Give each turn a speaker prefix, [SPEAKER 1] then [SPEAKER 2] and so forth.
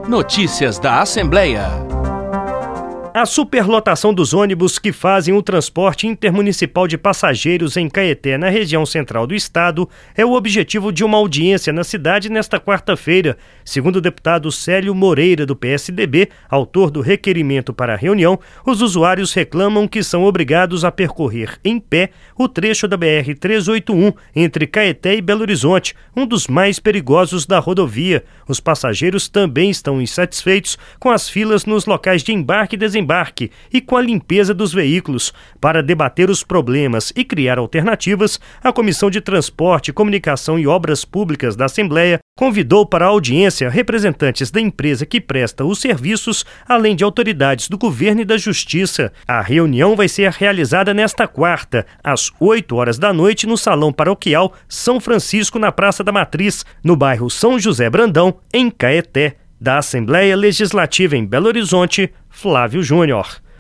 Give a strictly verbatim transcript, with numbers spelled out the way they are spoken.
[SPEAKER 1] Notícias da Assembleia.
[SPEAKER 2] A superlotação dos ônibus que fazem o transporte intermunicipal de passageiros em Caeté, na região central do estado, é o objetivo de uma audiência na cidade nesta quarta-feira. Segundo o deputado Célio Moreira, do P S D B, autor do requerimento para a reunião, os usuários reclamam que são obrigados a percorrer em pé o trecho da B R trezentos e oitenta e um entre Caeté e Belo Horizonte, um dos mais perigosos da rodovia. Os passageiros também estão insatisfeitos com as filas nos locais de embarque e desembarque embarque e com a limpeza dos veículos. Para debater os problemas e criar alternativas, a Comissão de Transporte, Comunicação e Obras Públicas da Assembleia convidou para a audiência representantes da empresa que presta os serviços, além de autoridades do Governo e da Justiça. A reunião vai ser realizada nesta quarta, às oito horas da noite, no Salão Paroquial São Francisco, na Praça da Matriz, no bairro São José Brandão, em Caeté. Da Assembleia Legislativa em Belo Horizonte, Flávio Júnior.